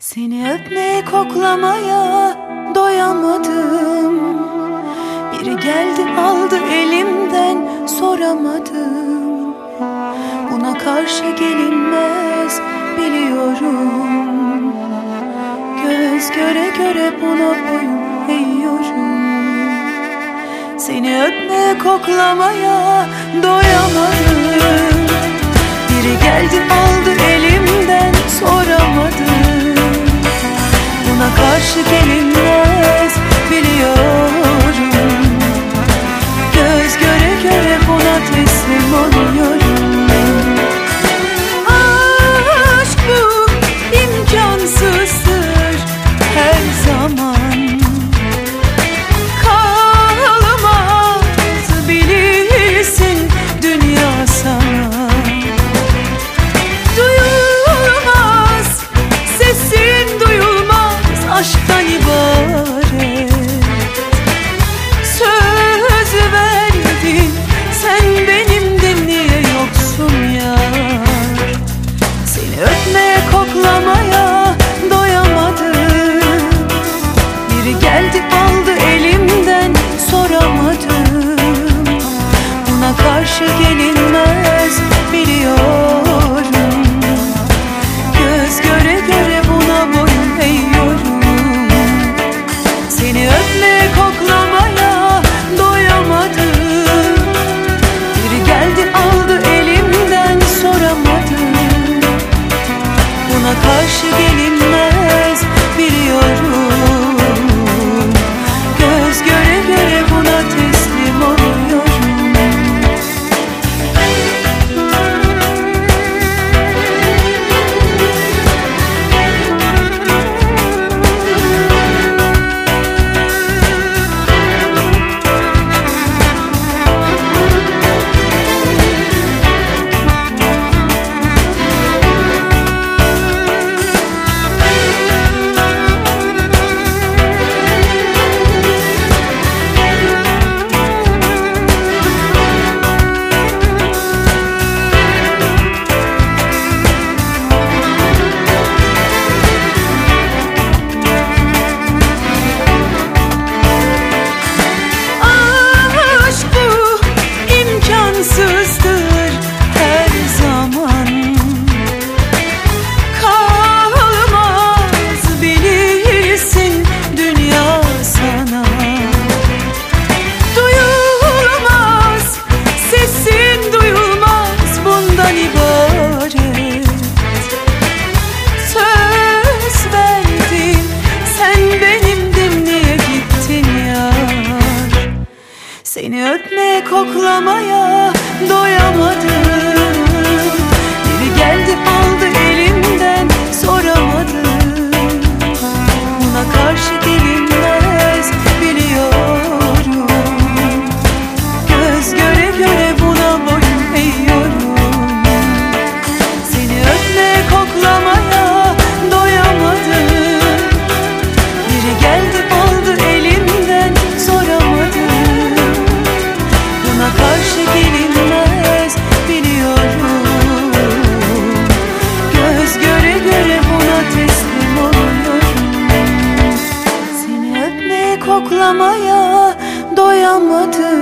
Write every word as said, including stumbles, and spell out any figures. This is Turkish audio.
Seni öpmeye, koklamaya doyamadım. Biri geldi aldı elimden, soramadım. Buna karşı gelinmez biliyorum. Göz göre göre buna boyun eğiyorum. Seni öpmeye, koklamaya doyamadım. Biri geldi aldı elimden, soramadım. Buna karşı gelinmez biliyorum. Göz göre göre buna teslim oluyorum. Aşk bu imkansızdır her zaman. Kalamaz bilirsin dünya sana. Duyulmaz sesin, duyulmaz aşktan ibaret. Söz verdin sen benimdin, niye yoksun yar? Seni öpmeye, koklamaya doyamadım. Biri geldi aldı elimden, soramadım. Buna karşı gelinmez biliyorum. Göz göre göre buna boyun eğiyorum. Seni öpmeye, koklamaya doyamadım. Biri geldi aldı elimden, soramadım. Buna karşı gelinmez biliyorum. Göz göre göre buna teslim oluyorum. Seni öpmeye, koklamaya doyamadım. Biri geldi aldı elimden, soramadım. Buna karşı gelinmez biliyorum. Göz göre göre buna boyun eğiyorum. Seni öpmeye, koklamaya doyamadım. Biri geldi aldı elimden, soramadım. Buna karşı gelinmez biliyorum. Göz göre göre buna teslim oluyorum. Seni öpmeye, koklamaya doyamadım.